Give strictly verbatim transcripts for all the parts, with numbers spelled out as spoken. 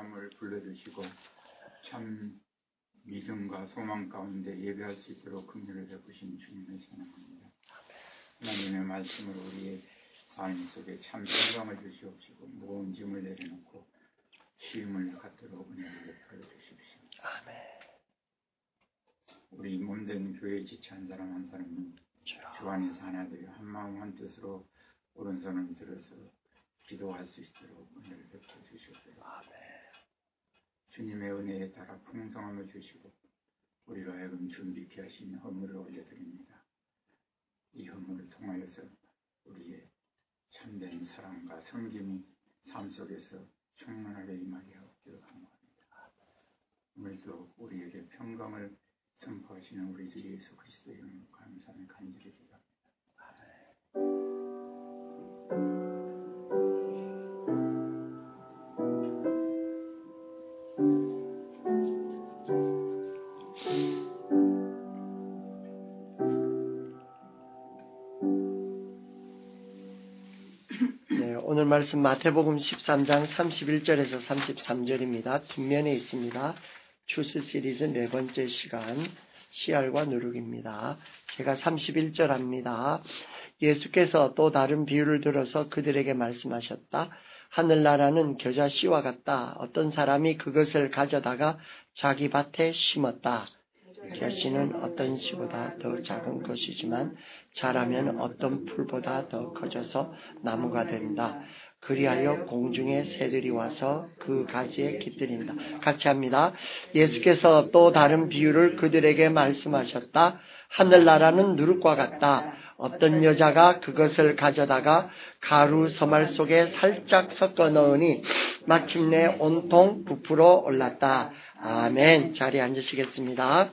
사람을 불러주시고 참 믿음과 소망 가운데 예배할 수 있도록 긍휼을 베푸신 주님을 찬양합니다. 하나님의 말씀을 우리의 삶 속에 참 평강을 주시옵시고 무거운 짐을 내려놓고 쉼을 갖도록 은혜를 베풀어 주십시오. 아멘. 우리 몸된 교회 지체 한 사람 한 사람은 주 안에서 하나 되어 한 마음 한 뜻으로 오른손을 들어서 기도할 수 있도록 은혜를 베풀어 주시옵소서. 아멘. 주님의 은혜에 따라 풍성함을 주시고 우리로 하여금 준비케 하신 헌물을 올려드립니다. 이 헌물을 통하여서 우리의 참된 사랑과 섬김이 삶 속에서 충만하게 임하게 하옵기를 간구합니다. 오늘도 우리에게 평강을 선포하시는 우리 주 예수 그리스도의 이름으로 감사하며 간절히 기도합니다. 오늘 말씀 마태복음 십삼 장 삼십일 절에서 삼십삼 절입니다. 뒷면에 있습니다. 주스 시리즈 네 번째 시간 씨알과 누룩입니다. 제가 삼십일 절 합니다. 예수께서 또 다른 비유를 들어서 그들에게 말씀하셨다. 하늘나라는 겨자 씨와 같다. 어떤 사람이 그것을 가져다가 자기 밭에 심었다. 겨자 씨는 어떤 씨보다 더 작은 것이지만 자라면 어떤 풀보다 더 커져서 나무가 된다. 그리하여 공중의 새들이 와서 그 가지에 깃들인다. 같이 합니다. 예수께서 또 다른 비유를 그들에게 말씀하셨다. 하늘나라는 누룩과 같다. 어떤 여자가 그것을 가져다가 가루 서말 속에 살짝 섞어 넣으니 마침내 온통 부풀어 올랐다. 아멘. 자리에 앉으시겠습니다.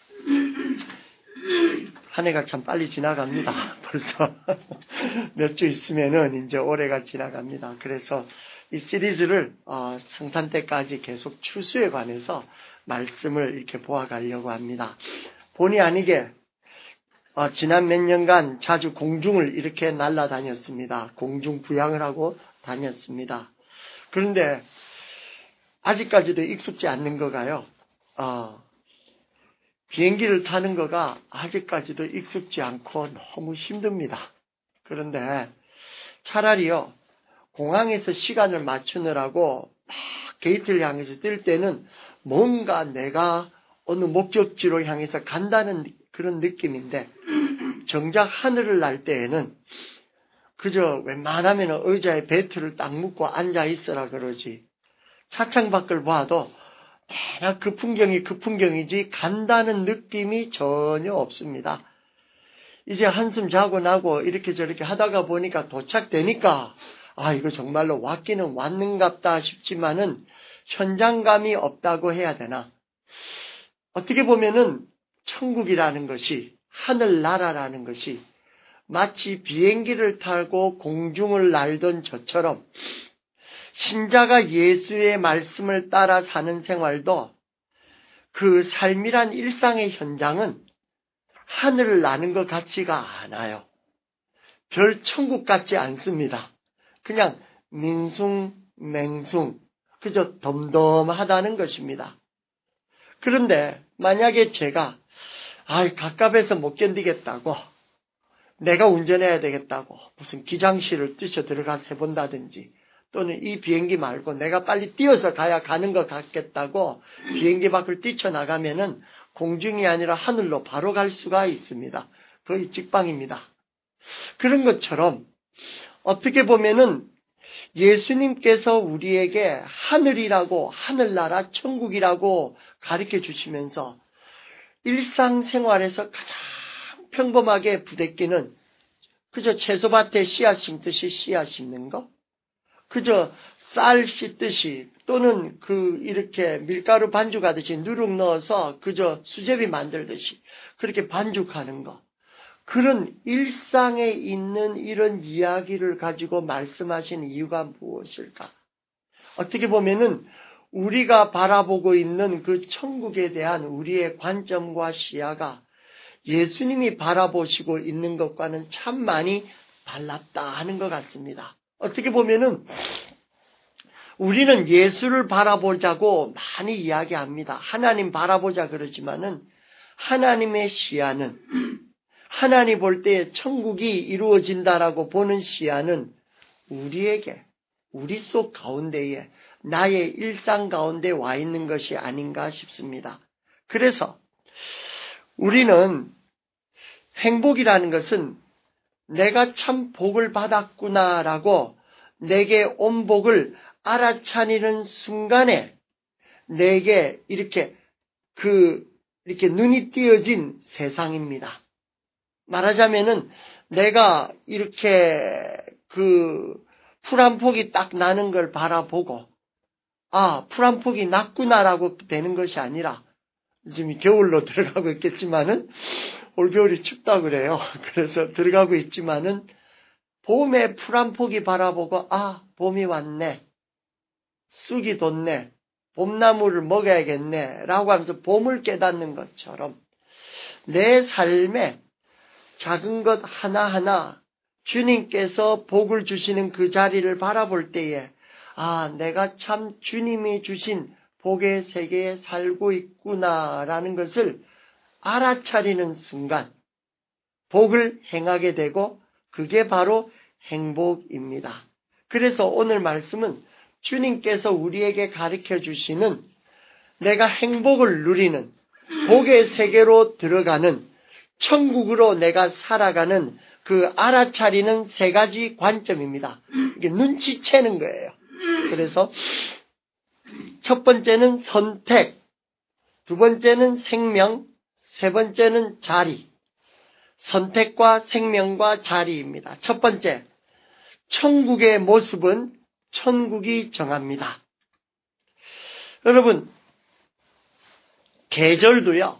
한 해가 참 빨리 지나갑니다. 벌써 몇 주 있으면은 이제 올해가 지나갑니다. 그래서 이 시리즈를 어, 성탄 때까지 계속 추수에 관해서 말씀을 이렇게 보아가려고 합니다. 본의 아니게 어, 지난 몇 년간 자주 공중을 이렇게 날아다녔습니다. 공중 부양을 하고 다녔습니다. 그런데 아직까지도 익숙지 않는 거가요. 어, 비행기를 타는 거가 아직까지도 익숙지 않고 너무 힘듭니다. 그런데 차라리요, 공항에서 시간을 맞추느라고 막 게이트를 향해서 뛸 때는 뭔가 내가 어느 목적지로 향해서 간다는 그런 느낌인데, 정작 하늘을 날 때에는 그저 웬만하면 의자에 배트를 딱 묶고 앉아 있으라 그러지, 차창 밖을 봐도 대략 그 풍경이 그 풍경이지 간다는 느낌이 전혀 없습니다. 이제 한숨 자고 나고 이렇게 저렇게 하다가 보니까 도착되니까 아, 이거 정말로 왔기는 왔는갑다 싶지만은 현장감이 없다고 해야 되나. 어떻게 보면은 천국이라는 것이, 하늘나라라는 것이 마치 비행기를 타고 공중을 날던 저처럼 신자가 예수의 말씀을 따라 사는 생활도 그 삶이란 일상의 현장은 하늘을 나는 것 같지가 않아요. 별 천국 같지 않습니다. 그냥 민숭맹숭, 그저 덤덤하다는 것입니다. 그런데 만약에 제가 아, 갑갑해서 못 견디겠다고, 내가 운전해야 되겠다고 무슨 기장실을 뛰쳐 들어가서 해본다든지, 또는 이 비행기 말고 내가 빨리 뛰어서 가야 가는 것 같겠다고 비행기 밖을 뛰쳐나가면은 공중이 아니라 하늘로 바로 갈 수가 있습니다. 거의 직방입니다. 그런 것처럼 어떻게 보면은 예수님께서 우리에게 하늘이라고, 하늘나라 천국이라고 가르쳐 주시면서 일상생활에서 가장 평범하게 부대끼는 그저 채소밭에 씨앗 심듯이 씨앗 심는 거, 그저 쌀 씻듯이 또는 그 이렇게 밀가루 반죽하듯이 누룩 넣어서 그저 수제비 만들듯이 그렇게 반죽하는 거, 그런 일상에 있는 이런 이야기를 가지고 말씀하신 이유가 무엇일까? 어떻게 보면은 우리가 바라보고 있는 그 천국에 대한 우리의 관점과 시야가 예수님이 바라보시고 있는 것과는 참 많이 달랐다 하는 것 같습니다. 어떻게 보면은 우리는 예수를 바라보자고 많이 이야기합니다. 하나님 바라보자 그러지만은 하나님의 시야는, 하나님 볼 때 천국이 이루어진다라고 보는 시야는 우리에게, 우리 속 가운데에, 나의 일상 가운데 와 있는 것이 아닌가 싶습니다. 그래서 우리는 행복이라는 것은 내가 참 복을 받았구나라고 내게 온 복을 알아차리는 순간에 내게 이렇게 그 이렇게 눈이 띄어진 세상입니다. 말하자면은 내가 이렇게 그 풀 한 폭이 딱 나는 걸 바라보고 아, 풀 한 폭이 났구나라고 되는 것이 아니라 지금 겨울로 들어가고 있겠지만은 올겨울이 춥다 그래요. 그래서 들어가고 있지만은 봄에 풀 한 폭이 바라보고 아, 봄이 왔네. 쑥이 돋네. 봄나무를 먹어야겠네. 라고 하면서 봄을 깨닫는 것처럼 내 삶에 작은 것 하나하나 주님께서 복을 주시는 그 자리를 바라볼 때에 아, 내가 참 주님이 주신 복의 세계에 살고 있구나라는 것을 알아차리는 순간 복을 행하게 되고 그게 바로 행복입니다. 그래서 오늘 말씀은 주님께서 우리에게 가르쳐 주시는 내가 행복을 누리는 복의 세계로 들어가는 천국으로 내가 살아가는 그 알아차리는 세 가지 관점입니다. 이게 눈치채는 거예요. 그래서 첫 번째는 선택, 두 번째는 생명, 세 번째는 자리. 선택과 생명과 자리입니다. 첫 번째, 천국의 모습은 천국이 정합니다. 여러분, 계절도요.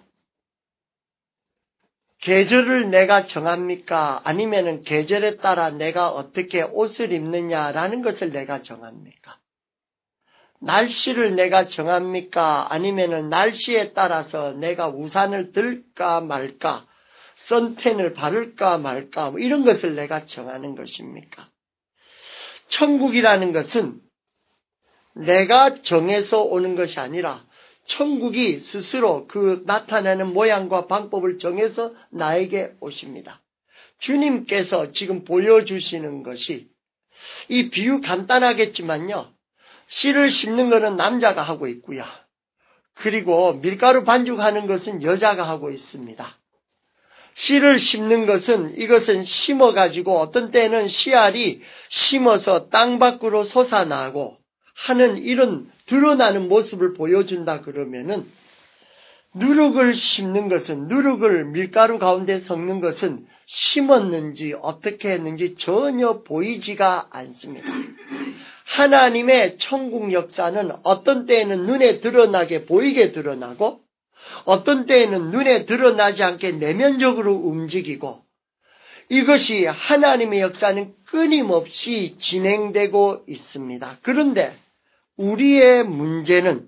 계절을 내가 정합니까? 아니면은 계절에 따라 내가 어떻게 옷을 입느냐라는 것을 내가 정합니까? 날씨를 내가 정합니까? 아니면은 날씨에 따라서 내가 우산을 들까 말까? 선텐을 바를까 말까? 뭐 이런 것을 내가 정하는 것입니까? 천국이라는 것은 내가 정해서 오는 것이 아니라 천국이 스스로 그 나타내는 모양과 방법을 정해서 나에게 오십니다. 주님께서 지금 보여주시는 것이 이 비유 간단하겠지만요. 씨를 심는 것은 남자가 하고 있고요. 그리고 밀가루 반죽하는 것은 여자가 하고 있습니다. 씨를 심는 것은 이것은 심어가지고 어떤 때는 씨알이 심어서 땅 밖으로 솟아나고 하는 이런 드러나는 모습을 보여준다 그러면은 누룩을 심는 것은 누룩을 밀가루 가운데 섞는 것은 심었는지 어떻게 했는지 전혀 보이지가 않습니다. 하나님의 천국 역사는 어떤 때에는 눈에 드러나게 보이게 드러나고 어떤 때에는 눈에 드러나지 않게 내면적으로 움직이고 이것이 하나님의 역사는 끊임없이 진행되고 있습니다. 그런데 우리의 문제는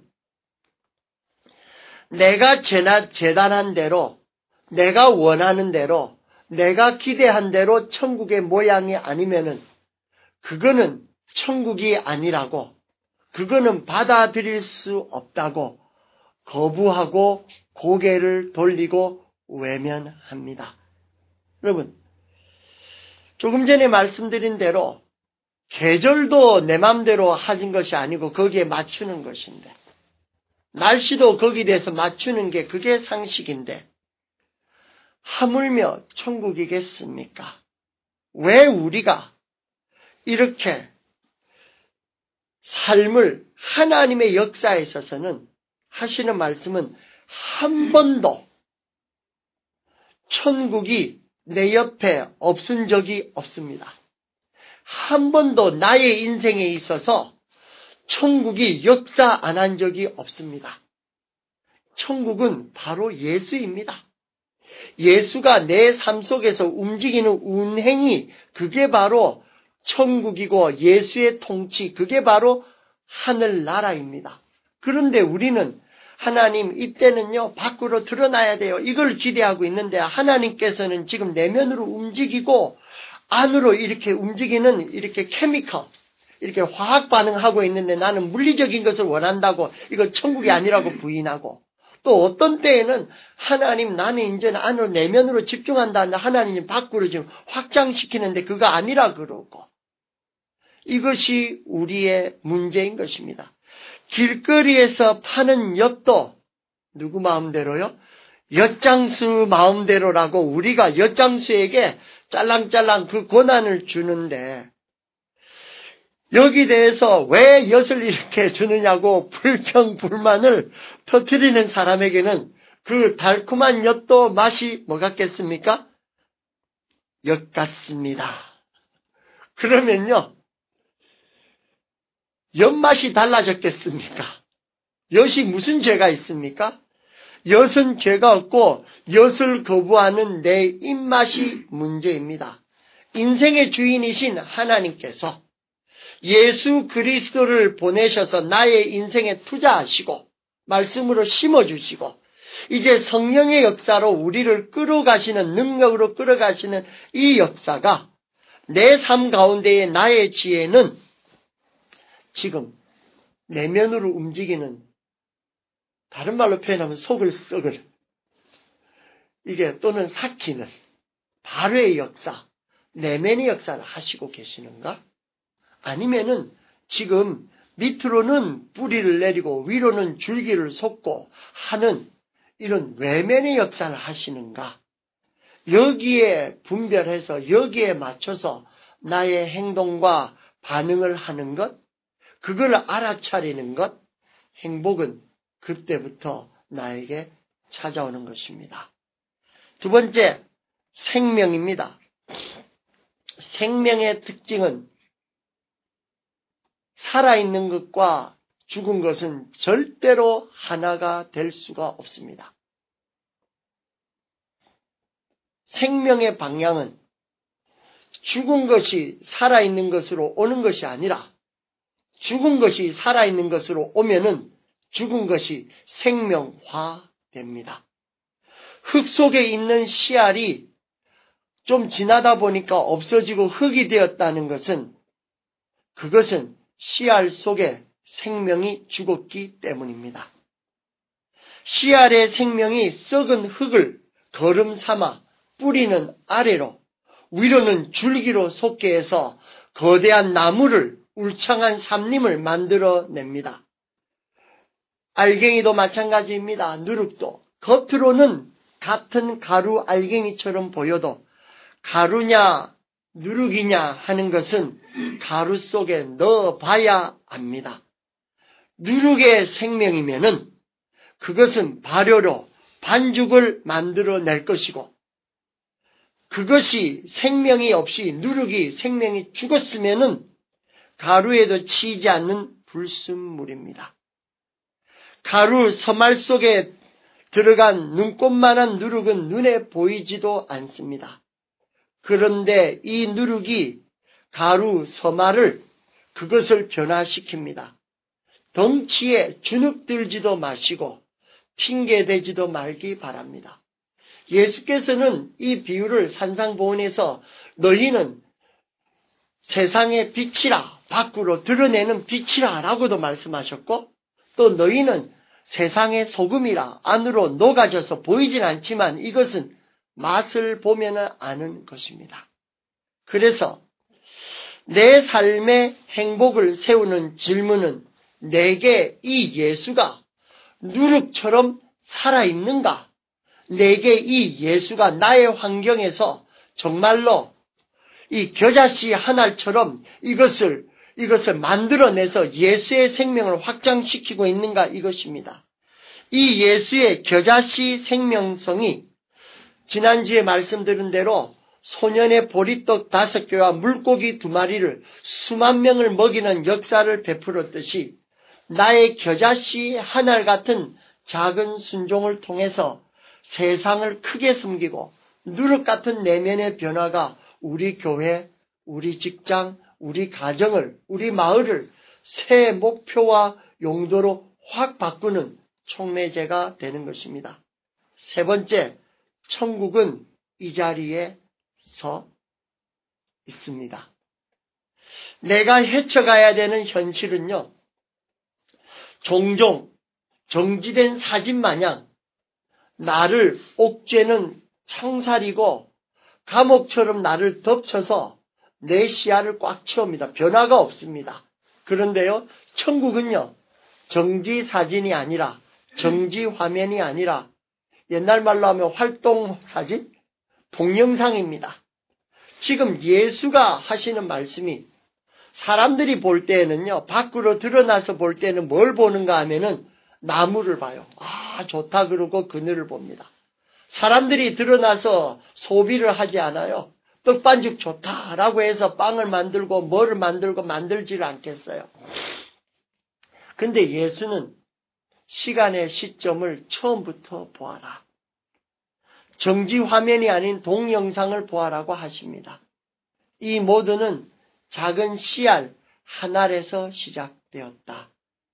내가 재단한 대로 내가 원하는 대로 내가 기대한 대로 천국의 모양이 아니면은 그거는 천국이 아니라고 그거는 받아들일 수 없다고 거부하고 고개를 돌리고 외면합니다. 여러분, 조금 전에 말씀드린 대로 계절도 내 맘대로 하는 것이 아니고 거기에 맞추는 것인데 날씨도 거기에 대해서 맞추는 게 그게 상식인데 하물며 천국이겠습니까? 왜 우리가 이렇게 삶을 하나님의 역사에 있어서는 하시는 말씀은 한 번도 천국이 내 옆에 없은 적이 없습니다. 한 번도 나의 인생에 있어서 천국이 역사 안 한 적이 없습니다. 천국은 바로 예수입니다. 예수가 내 삶 속에서 움직이는 운행이 그게 바로 천국이고 예수의 통치, 그게 바로 하늘나라입니다. 그런데 우리는 하나님 이때는요 밖으로 드러나야 돼요. 이걸 기대하고 있는데 하나님께서는 지금 내면으로 움직이고 안으로 이렇게 움직이는 이렇게 케미컬, 이렇게 화학 반응하고 있는데 나는 물리적인 것을 원한다고 이거 천국이 아니라고 부인하고, 또 어떤 때에는 하나님 나는 이제 안으로 내면으로 집중한다 하는데 하나님 밖으로 지금 확장시키는데 그거 아니라 그러고, 이것이 우리의 문제인 것입니다. 길거리에서 파는 엿도 누구 마음대로요? 엿장수 마음대로라고 우리가 엿장수에게 짤랑짤랑 그 권한을 주는데, 여기 대해서 왜 엿을 이렇게 주느냐고 불평 불만을 터뜨리는 사람에게는 그 달콤한 엿도 맛이 뭐 같겠습니까? 엿 같습니다. 그러면요, 엿맛이 달라졌겠습니까? 엿이 무슨 죄가 있습니까? 엿은 죄가 없고 엿을 거부하는 내 입맛이 문제입니다. 인생의 주인이신 하나님께서 예수 그리스도를 보내셔서 나의 인생에 투자하시고 말씀으로 심어주시고 이제 성령의 역사로 우리를 끌어가시는, 능력으로 끌어가시는 이 역사가 내 삶 가운데의 나의 지혜는 지금 내면으로 움직이는, 다른 말로 표현하면 속을 썩을, 이게 또는 삭히는 발효의 역사, 내면의 역사를 하시고 계시는가? 아니면은 지금 밑으로는 뿌리를 내리고 위로는 줄기를 솟고 하는 이런 외면의 역사를 하시는가? 여기에 분별해서 여기에 맞춰서 나의 행동과 반응을 하는 것, 그걸 알아차리는 것, 행복은 그때부터 나에게 찾아오는 것입니다. 두 번째, 생명입니다. 생명의 특징은 살아있는 것과 죽은 것은 절대로 하나가 될 수가 없습니다. 생명의 방향은 죽은 것이 살아있는 것으로 오는 것이 아니라 죽은 것이 살아있는 것으로 오면은 죽은 것이 생명화됩니다. 흙 속에 있는 씨알이 좀 지나다 보니까 없어지고 흙이 되었다는 것은, 그것은 씨알 속에 생명이 죽었기 때문입니다. 씨알의 생명이 썩은 흙을 거름 삼아 뿌리는 아래로, 위로는 줄기로 솟게 해서 거대한 나무를, 울창한 삽림을 만들어냅니다. 알갱이도 마찬가지입니다. 누룩도 겉으로는 같은 가루 알갱이처럼 보여도 가루냐 누룩이냐 하는 것은 가루 속에 넣어봐야 압니다. 누룩의 생명이면은 그것은 발효로 반죽을 만들어낼 것이고, 그것이 생명이 없이 누룩이 생명이 죽었으면은 가루에도 치이지 않는 불순물입니다. 가루 서말 속에 들어간 눈꽃만한 누룩은 눈에 보이지도 않습니다. 그런데 이 누룩이 가루 서말을, 그것을 변화시킵니다. 덩치에 주눅들지도 마시고 핑계대지도 말기 바랍니다. 예수께서는 이 비유를 산상보훈에서 너희는 세상의 빛이라, 밖으로 드러내는 빛이라 라고도 말씀하셨고, 또 너희는 세상의 소금이라, 안으로 녹아져서 보이진 않지만 이것은 맛을 보면 아는 것입니다. 그래서 내 삶의 행복을 세우는 질문은 내게 이 예수가 누룩처럼 살아있는가? 내게 이 예수가 나의 환경에서 정말로 이 겨자씨 한 알처럼 이것을 이것을 만들어내서 예수의 생명을 확장시키고 있는가, 이것입니다. 이 예수의 겨자씨 생명성이 지난주에 말씀드린 대로 소년의 보리떡 다섯 개와 물고기 두 마리를 수만 명을 먹이는 역사를 베풀었듯이 나의 겨자씨 한 알 같은 작은 순종을 통해서 세상을 크게 섬기고 누룩 같은 내면의 변화가 우리 교회, 우리 직장, 우리 가정을, 우리 마을을 새 목표와 용도로 확 바꾸는 촉매제가 되는 것입니다. 세 번째, 천국은 이 자리에 서 있습니다. 내가 헤쳐가야 되는 현실은요, 종종 정지된 사진 마냥 나를 옥죄는 창살이고 감옥처럼 나를 덮쳐서 내 시야를 꽉 채웁니다. 변화가 없습니다. 그런데요, 천국은요, 정지 사진이 아니라, 정지 화면이 아니라, 옛날 말로 하면 활동 사진? 동영상입니다. 지금 예수가 하시는 말씀이 사람들이 볼 때에는요, 밖으로 드러나서 볼 때는 뭘 보는가 하면은 나무를 봐요. 아, 좋다 그러고 그늘을 봅니다. 사람들이 드러나서 소비를 하지 않아요. 떡반죽 좋다라고 해서 빵을 만들고 뭐를 만들고 만들지를 않겠어요. 근데 예수는 시간의 시점을 처음부터 보아라. 정지 화면이 아닌 동영상을 보아라고 하십니다. 이 모두는 작은 씨알 한 알에서 시작되었다.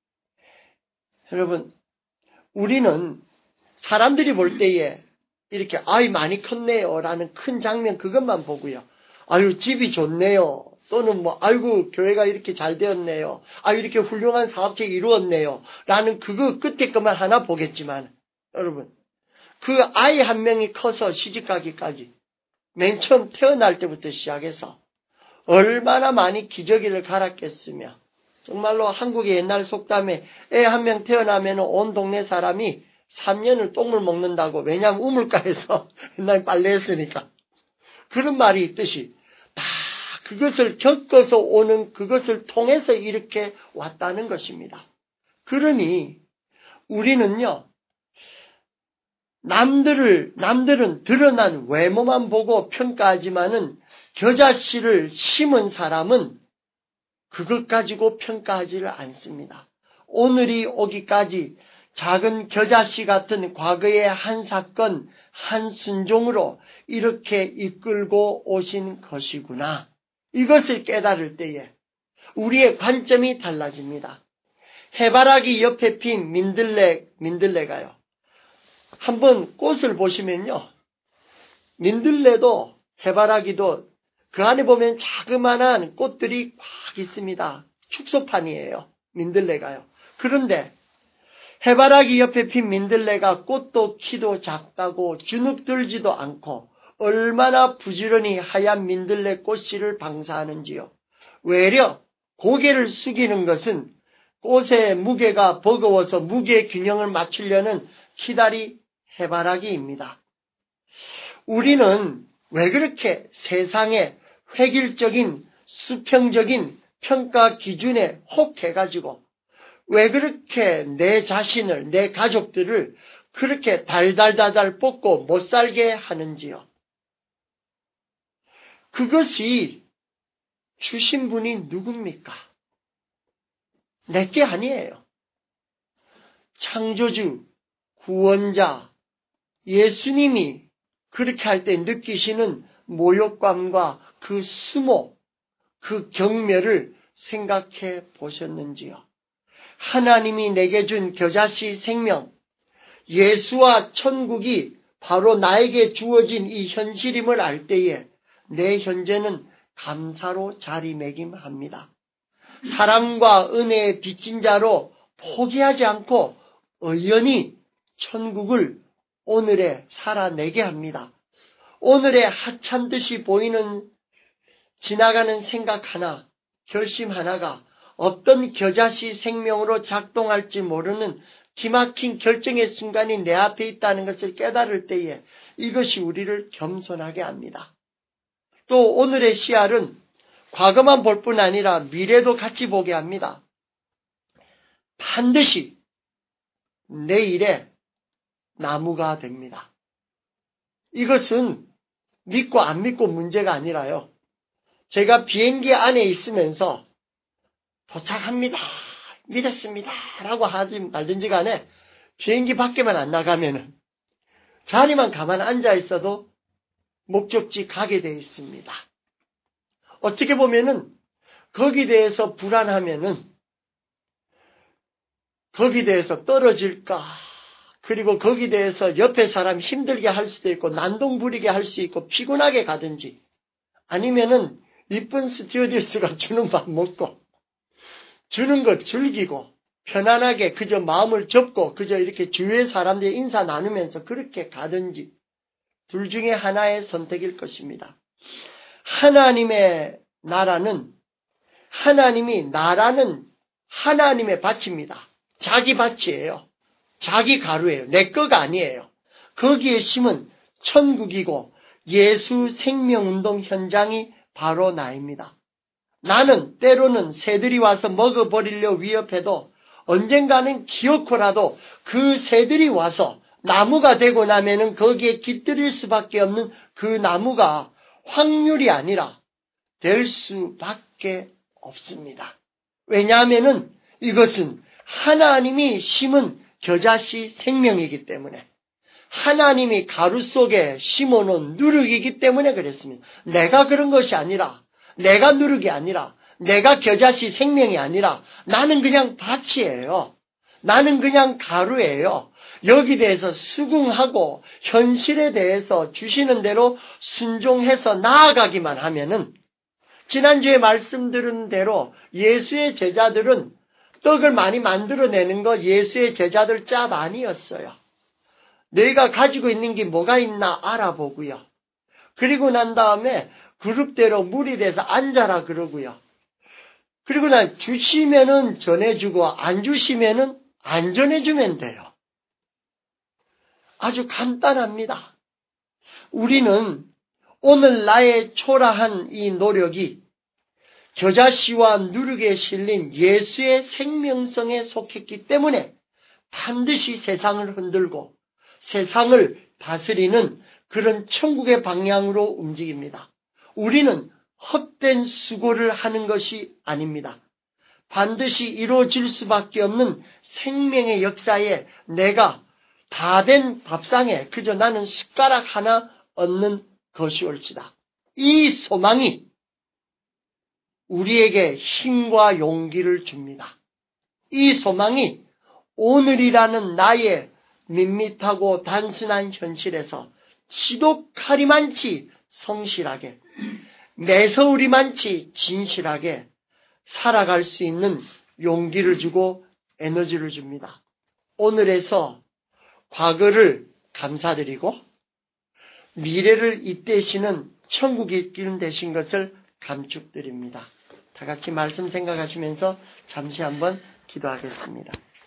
여러분, 우리는 사람들이 볼 때에 이렇게 아이 많이 컸네요 라는 큰 장면 그것만 보고요. 아유 집이 좋네요. 또는 뭐 아이고 교회가 이렇게 잘 되었네요. 아유 이렇게 훌륭한 사업체가 이루었네요. 라는 그거 끝에 것만 하나 보겠지만 여러분, 그 아이 한 명이 커서 시집가기까지 맨 처음 태어날 때부터 시작해서 얼마나 많이 기저귀를 갈았겠으며, 정말로 한국의 옛날 속담에 애 한 명 태어나면 온 동네 사람이 삼 년을 똥물 먹는다고, 왜냐하면 우물가에서 옛날에 빨래했으니까. 그런 말이 있듯이 다 그것을 겪어서 오는, 그것을 통해서 이렇게 왔다는 것입니다. 그러니 우리는요, 남들을, 남들은 드러난 외모만 보고 평가하지만은 겨자씨를 심은 사람은 그것 가지고 평가하지를 않습니다. 오늘이 오기까지 작은 겨자씨 같은 과거의 한 사건, 한 순종으로 이렇게 이끌고 오신 것이구나. 이것을 깨달을 때에 우리의 관점이 달라집니다. 해바라기 옆에 핀 민들레, 민들레가요. 한번 꽃을 보시면요, 민들레도 해바라기도 그 안에 보면 자그마한 꽃들이 막 있습니다. 축소판이에요. 민들레가요. 그런데 해바라기 옆에 핀 민들레가 꽃도 키도 작다고 주눅들지도 않고 얼마나 부지런히 하얀 민들레 꽃씨를 방사하는지요. 외려 고개를 숙이는 것은 꽃의 무게가 버거워서 무게 균형을 맞추려는 키다리 해바라기입니다. 우리는 왜 그렇게 세상의 획일적인 수평적인 평가 기준에 혹해가지고 왜 그렇게 내 자신을, 내 가족들을 그렇게 달달달달 뽑고 못 살게 하는지요. 그것이 주신 분이 누굽니까? 내게 아니에요. 창조주, 구원자, 예수님이 그렇게 할 때 느끼시는 모욕감과 그 수모, 그 경멸을 생각해 보셨는지요? 하나님이 내게 준 겨자씨 생명, 예수와 천국이 바로 나에게 주어진 이 현실임을 알 때에 내 현재는 감사로 자리매김합니다. 사랑과 은혜의 빚진 자로 포기하지 않고 의연히 천국을 오늘에 살아내게 합니다. 오늘의 하찮듯이 보이는 지나가는 생각 하나, 결심 하나가 어떤 겨자씨 생명으로 작동할지 모르는 기막힌 결정의 순간이 내 앞에 있다는 것을 깨달을 때에 이것이 우리를 겸손하게 합니다. 또 오늘의 씨알은 과거만 볼 뿐 아니라 미래도 같이 보게 합니다. 반드시 내일의 나무가 됩니다. 이것은 믿고 안 믿고 문제가 아니라요. 제가 비행기 안에 있으면서 도착합니다, 믿었습니다 라고 하든 말든지 간에 비행기 밖에만 안 나가면은 자리만 가만 앉아 있어도 목적지 가게 되어 있습니다. 어떻게 보면은 거기에 대해서 불안하면은 거기에 대해서 떨어질까, 그리고 거기에 대해서 옆에 사람 힘들게 할 수도 있고 난동 부리게 할 수 있고 피곤하게 가든지, 아니면은 이쁜 스튜어디스가 주는 밥 먹고 주는 것 즐기고 편안하게 그저 마음을 접고 그저 이렇게 주위의 사람들이 인사 나누면서 그렇게 가든지 둘 중에 하나의 선택일 것입니다. 하나님의 나라는 하나님이 나라는 하나님의 밭입니다. 자기 밭이에요. 자기 가루예요. 내 거가 아니에요. 거기에 심은 천국이고 예수 생명운동 현장이 바로 나입니다. 나는 때로는 새들이 와서 먹어버리려 위협해도 언젠가는 기어코라도 그 새들이 와서 나무가 되고 나면은 거기에 깃들일 수밖에 없는 그 나무가 확률이 아니라 될 수밖에 없습니다. 왜냐하면은 이것은 하나님이 심은 겨자씨 생명이기 때문에 하나님이 가루 속에 심어놓은 누룩이기 때문에 그랬습니다. 내가 그런 것이 아니라 내가 누룩이 아니라 내가 겨자씨 생명이 아니라 나는 그냥 밭이에요. 나는 그냥 가루예요. 여기 대해서 수긍하고 현실에 대해서 주시는 대로 순종해서 나아가기만 하면은 지난주에 말씀드린 대로 예수의 제자들은 떡을 많이 만들어내는 거 예수의 제자들 짭 아니었어요. 너희가 가지고 있는 게 뭐가 있나 알아보고요. 그리고 난 다음에 그룹대로 물이 돼서 앉아라 그러고요. 그리고 난 주시면은 전해주고 안 주시면은 안 전해주면 돼요. 아주 간단합니다. 우리는 오늘 나의 초라한 이 노력이 겨자씨와 누룩에 실린 예수의 생명성에 속했기 때문에 반드시 세상을 흔들고 세상을 다스리는 그런 천국의 방향으로 움직입니다. 우리는 헛된 수고를 하는 것이 아닙니다. 반드시 이루어질 수밖에 없는 생명의 역사에 내가 다 된 밥상에 그저 나는 숟가락 하나 얻는 것이 옳지다. 이 소망이 우리에게 힘과 용기를 줍니다. 이 소망이 오늘이라는 나의 밋밋하고 단순한 현실에서 지독하리만치 성실하게 매서우리만치 진실하게 살아갈 수 있는 용기를 주고 에너지를 줍니다. 오늘에서 과거를 감사드리고 미래를 잇대시는 천국의 길 되신 것을 감축드립니다. 다 같이 말씀 생각하시면서 잠시 한번 기도하겠습니다.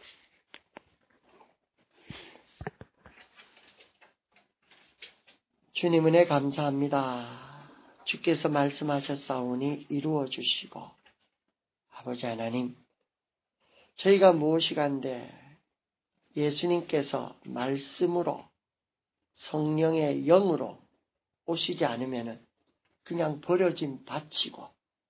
주님 은혜 감사합니다. 주께서 말씀하셨사오니 이루어 주시고 아버지 하나님 저희가 무엇이간데 예수님께서 말씀으로 성령의 영으로 오시지 않으면 그냥 버려진 밭이고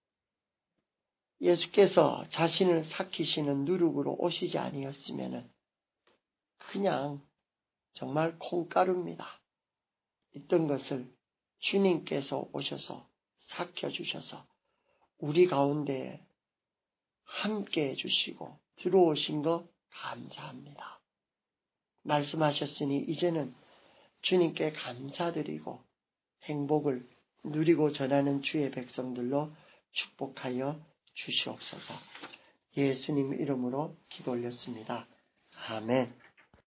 예수께서 자신을 삭히시는 누룩으로 오시지 아니었으면 그냥 정말 콩가루입니다. 있던 것을 주님께서 오셔서 삭혀주셔서 우리 가운데 함께 해주시고 들어오신 거 감사합니다. 말씀하셨으니 이제는 주님께 감사드리고 행복을 누리고 전하는 주의 백성들로 축복하여 주시옵소서. 예수님 이름으로 기도 올렸습니다. 아멘.